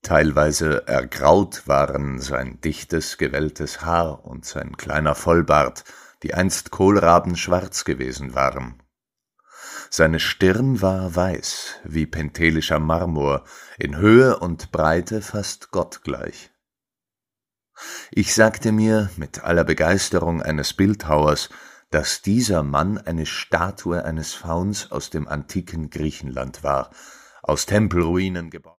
Teilweise ergraut waren sein dichtes, gewelltes Haar und sein kleiner Vollbart, die einst kohlrabenschwarz gewesen waren. Seine Stirn war weiß, wie penthelischer Marmor, in Höhe und Breite fast gottgleich. Ich sagte mir mit aller Begeisterung eines Bildhauers, dass dieser Mann eine Statue eines Fauns aus dem antiken Griechenland war, aus Tempelruinen gebaut.